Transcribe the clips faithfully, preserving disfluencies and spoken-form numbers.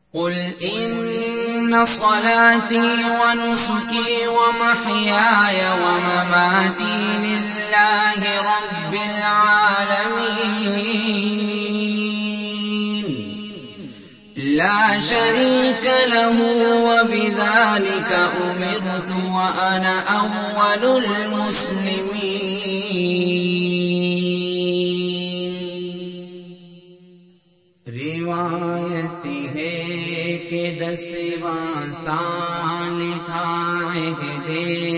قل إن صلاتي ونسكي ومحياي ومماتي لله رب العالمين لا شريك له وبذلك أمرت وأنا أول المسلمين. روایت ہے کہ دسواں سال تھا عہد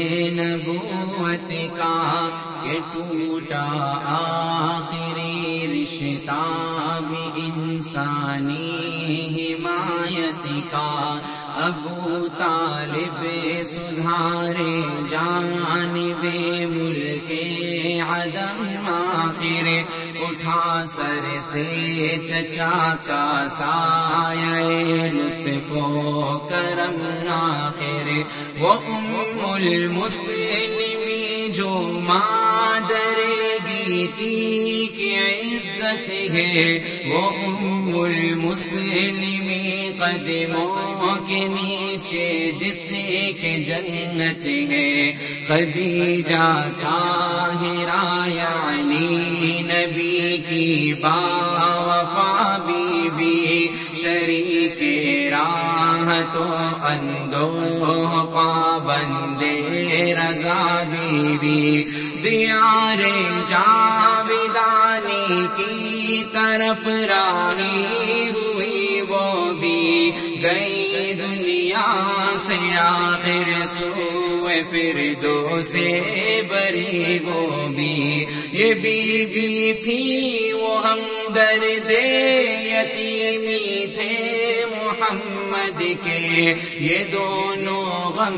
نبوت کا کہ ٹوٹا آخری رشتہ بھی انسانی حمایت کا. ابو طالب سدھارے جانب ملک عدم آخر اٹھا سر سے چچا کا سایہ لطف و کرم آخر. وہ ام المسلمین جو مادر گیتی کی عزت ہے، وہ ام المسلمین قدموں کے نیچے جس کے جنت ہے. خدیجہ طاہرہ یعنی نبی کی باوفا بی بی، شریک راہ تو اندوہ پابند رضا بی بی. دیار جاویدانی کی طرف راہی ہوئی وہ بھی، گئی دنیا سے آخر سوئے فردوس بری وہ بھی. یہ بی بی تھی وہ ہمدرد یتیمی تھے محمد کے، یہ دونوں غم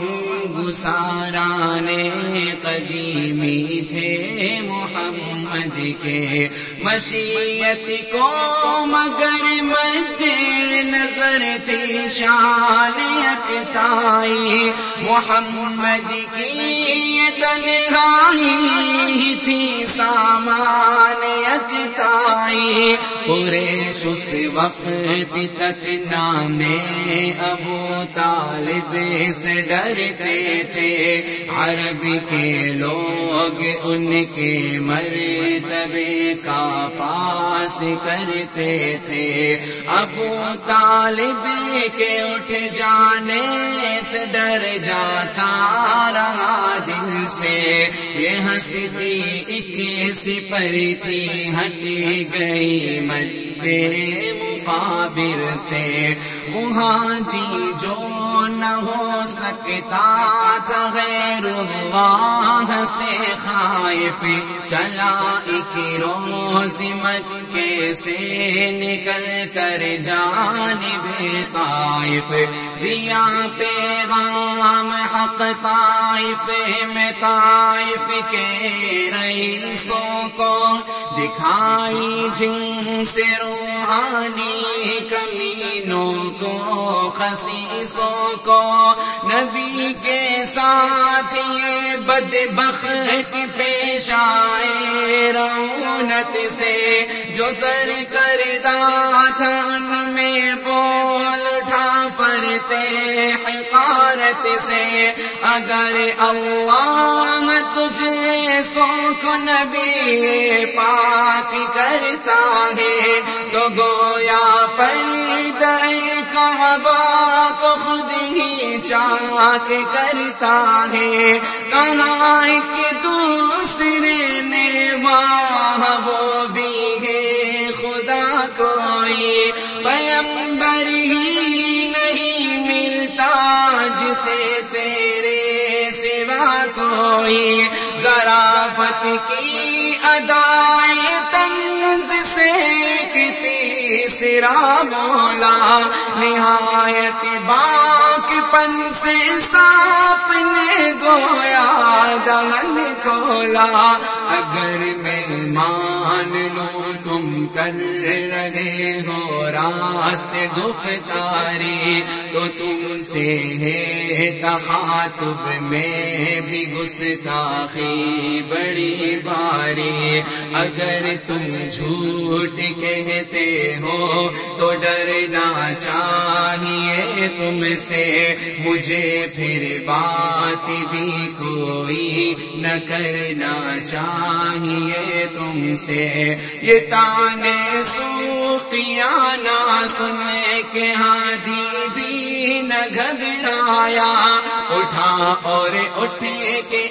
گساران قدیمی تھے محمد کے. مشیت کو مگر مد نظر تھی شان یکتائی، محمد کی یہ تنہائی تھی سامان یکتائی. قریش اس وقت تک نام ابو طالب سے ڈرتے تھے، عرب کے لوگ ان کے مرتبے کا پاس کرتے تھے. ابو طالب کے اٹھ جانے سے ڈر جاتا رہا دل سے، یہ ہستی ایک سپر تھی ہٹ گئی مد مقابر سے. وہاں دی جو نہ ہو سکتا تھا غیر اللہ سے خائف، چلا ایک روز مکے سے نکل کر جانب طائف. دیا پیغام حق طائف میں، طائف کے رئیسوں کو دکھائی جن سے روحانی کمینوں کو خسیسوں کو. نبی کے ساتھ یہ بدبخت پیش آئے رونت سے، جو سر کردہ تھا ان میں بول اٹھا پرتے حقارت سے. اگر اللہ تجھے سوکھ نبی پاک کرتا ہے تو گویا پردہ کعبہ کو خود ہی چاک کرتا ہے. کہاں ایک دوسرے نے واہ وہ بھی ہے خدا کوئی، پیغمبر ہی نہیں ملتا جسے تیرے سوا کوئی. ظرافت کی ادائے طنز سے تیسرا مولا، نہایت باک پن سے سانپ نے گویا دہن کھولا. اگر میں مان لوں تم کر رہے ہو راستے گفتاری، تو تم سے ہے تخاطب میں بھی گستاخی بڑی باری. اگر تم جھوٹ کہتے ہو تو ڈرنا چاہیے تم سے، مجھے پھر بات بھی کوئی نہ کرنا چاہیے تم سے۔ یہ تانے صوفیانہ سن کے ہادی بھی نہ گھبرایا، اٹھا اور اٹھ کے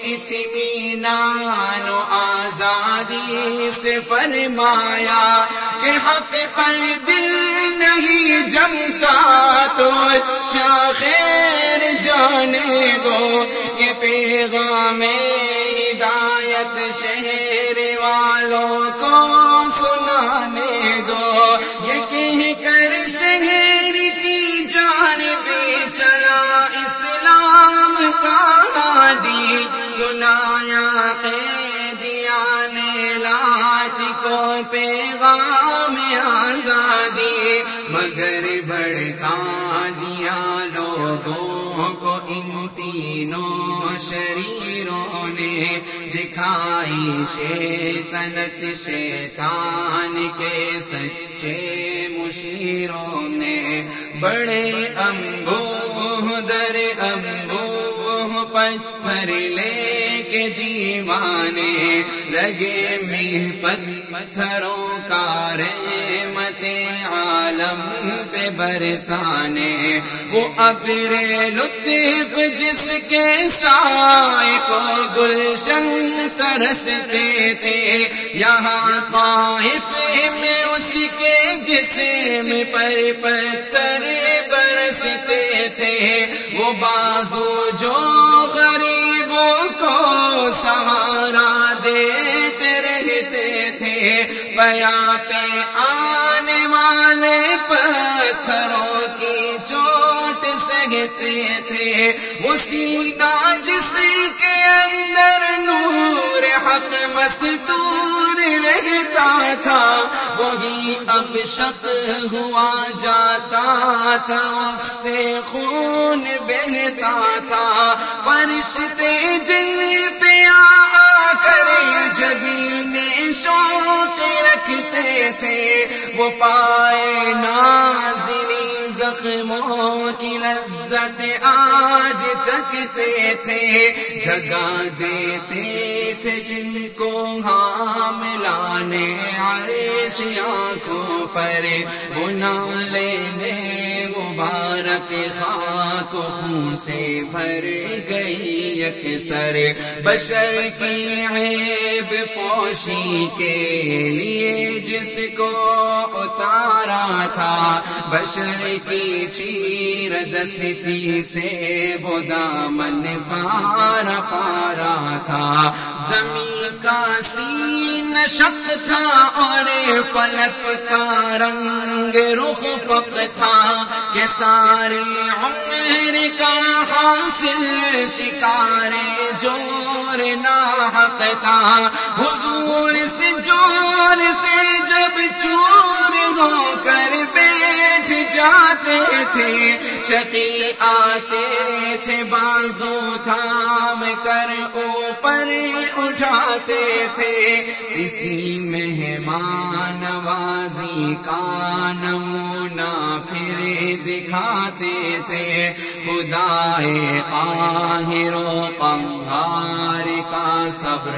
اطمینان و آزادی سے فرمایا کہ حق پر دل نہیں جمتا تو اچھا خیر جانے دو، یہ پیغام ہدایت شہر والوں کو سنانے دو۔ یہ کہہ کر شہر کی جانب چلا اسلام کا ہادی، سنایا قیدیان لات کو پیغام آزادی، مگر بھڑکا دیا لوگوں کو ان تینوں شریروں نے، دکھائی شیطنت شیطان کے سچے مشیروں نے۔ بڑے انبوہ در انبوہ پتھر لے کے دیوانے، لگے میں پتھروں کا رحمت عالم پہ برسانے۔ وہ ابر لطف جس کے سائے کو گلشن ترستے تھے، یہاں طائف میں اس کے جسم پر پتھر برستے تھے۔ وہ بازو جو غریبوں کو سہارا دیتے رہتے تھے، پیا پہ آنے والے پتھروں کی چوٹ سہتے تھے۔ وہ سینہ جس کے اندر نور حق مستور رہتا تھا، وہی اب شق ہوا جاتا تھا، اس سے خون بہتا تھا۔ فرشتے جن پہ آ کر جبین شوق رکھتے تھے، وہ پائے نازنی زخموں کی لذت آج چکھتے تھے۔ جگہ دیتے تھے جن کو حاملان عرش آنکھوں پر، وہ نالے مبارک خاک و خون سے بھر گئی یکسر۔ بشر کی عیب پوشی کے لیے جس کو اتارا تھا، بشر کی چیر دستی سے وہ دامن پارا پارا تھا۔ زمین کا سین شق تھا اور فلک کا رنگ رخ فق تھا، کہ سارے عمر کا حاصل شکار جور ناحق تھا۔ حضور سے جور سے جب چور ہو کر بیٹھ جاتے تھے، شقی آتے تھے بازو تھام کر اوپر اٹھاتے تھے۔ اسی مہمان نوازی کا نمونہ پھر دکھاتے تھے، خدائے قاہر و قہار کا صبر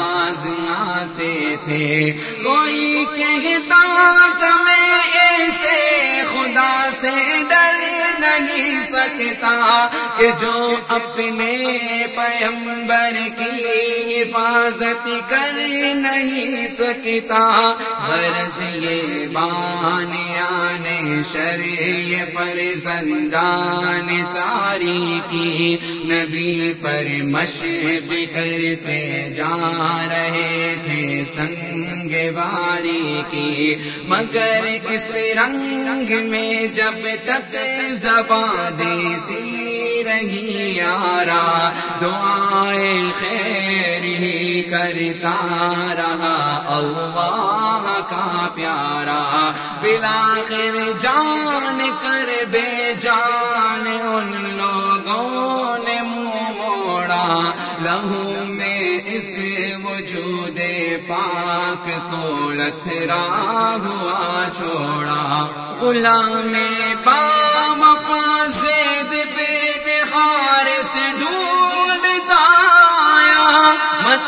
آزماتے تھے۔ کوئی کہتا تھا میں ایسے خدا سے ڈر نہیں سکتا، کہ جو اپنے پیغمبر کی حفاظت کر نہیں سکتا۔ غرض یہ بانیان شرع پر زندان تاریکی، نبی پر مشق کرتے جا رہے تھے سنگ باری کی، مگر اس رنگ میں جب تک زبان دیتی رہی یارا، دعائیں خیر ہی کرتا رہا اللہ کا پیارا۔ بالآخر جان کر بے جان ان لوگوں نے منہ موڑا، لہو میں اس وجود پاک کو لتھرا ہوا چھوڑا۔ غلام با وفا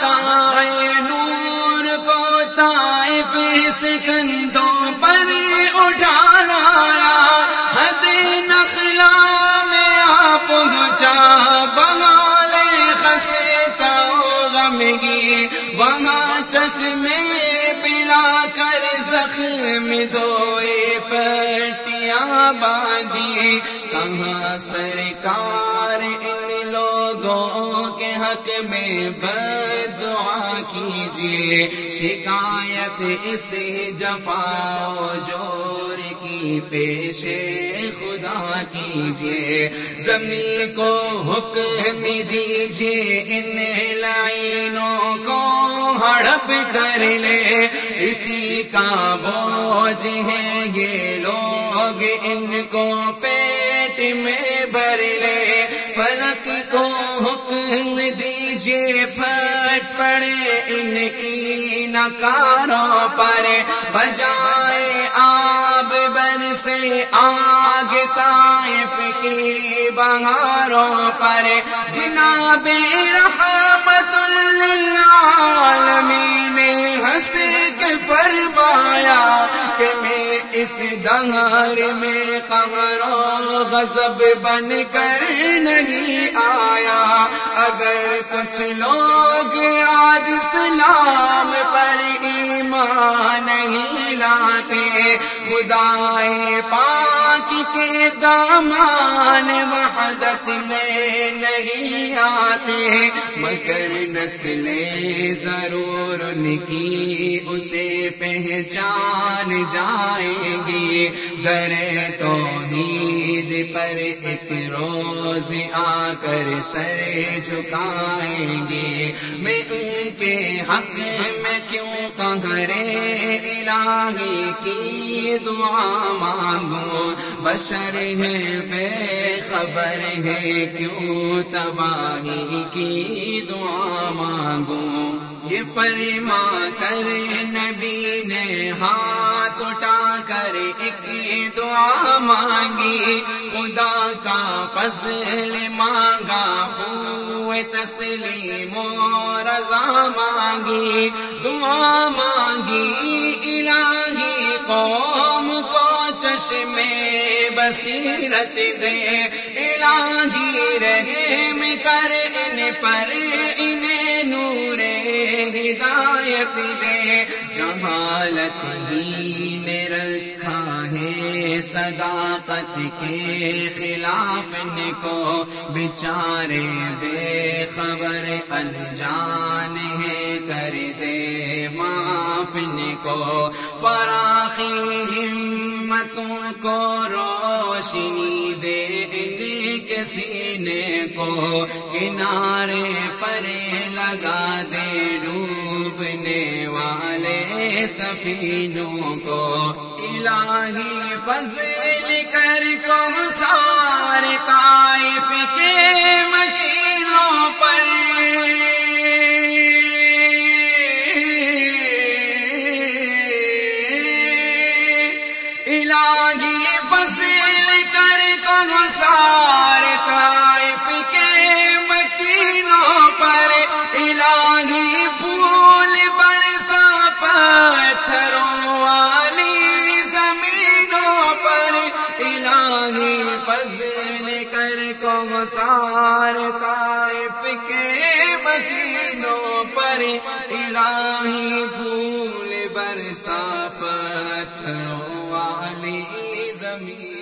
متاع نور کو طائف سکندوں پر اٹھا لایا، حد نخلا میں آ پہنچا بغال خستا غمگی، وہاں چشمے پلا کر زخم دھوئے پٹیاں باندھی، کہاں سرکار ان لوگوں کے حق میں بددعا کیجیے، شکایت اس جفا و جور کی پیش خدا کیجیے، زمین کو حکم دیجیے ان لعینوں کو ہڑپ کر لے، اسی کا بوجھ ہے یہ لوگ ان کو پیٹ میں بھر لے، فلک کو حکم دیجیے پھٹ پڑے ان کی نکاروں پر، بجائے آب برسے آگ طائف کی بہاروں پر، جناب رحمت للعالمین نے ہنس کے فرمایا کہ میں اس دہر میں قہر و غضب بن کر نہیں آیا، اگر کچھ لوگ آج اسلام پر ایمان نہیں لاتے، خدائے پاک کے دامان وحدت میں نہیں آتے، مگر نسلیں ضرور ان کی اسے پہچان جائیں گی، در توحید پر ایک روز آ کر سر جھکائیں گے، میں ان کے حق میں کیوں قہر الہی کی دعا مانگوں، بشر ہے بے خبر ہے کیوں تباہی کی دعا مانگوں، یہ فرما کر نبی نے ہاتھ اٹھا کر ایک دعا مانگی، خدا کا فضل مانگا، ہوئے تسلیم و رضا مانگی، دعا مانگی الہی قوم کو چشمے بصیرت دے، الہی رحم کر ان پر انہیں نور ہدایت دے، جہالت ہی نے رکھا ہے صداقت کے خلاف ان کو، بیچارے بے خبر انجان ہے کر دے معاف ان کو، فراخی ہمتوں کو روشنی دے ان کے سینے کو، کنارے پر لگا دے ڈوبنے والے سفینوں کو، الہی فضل کر کو سارے طائف کے مکینوں پر، الہی فضل کر کو سارے طائف کے مکینوں پر، الہی پھول برسا پتھروں والی زمینوں پر، الہی فضل کر کو سارے طائف کے مکینوں پر، الہی پھول برسا پتھروں والی زمین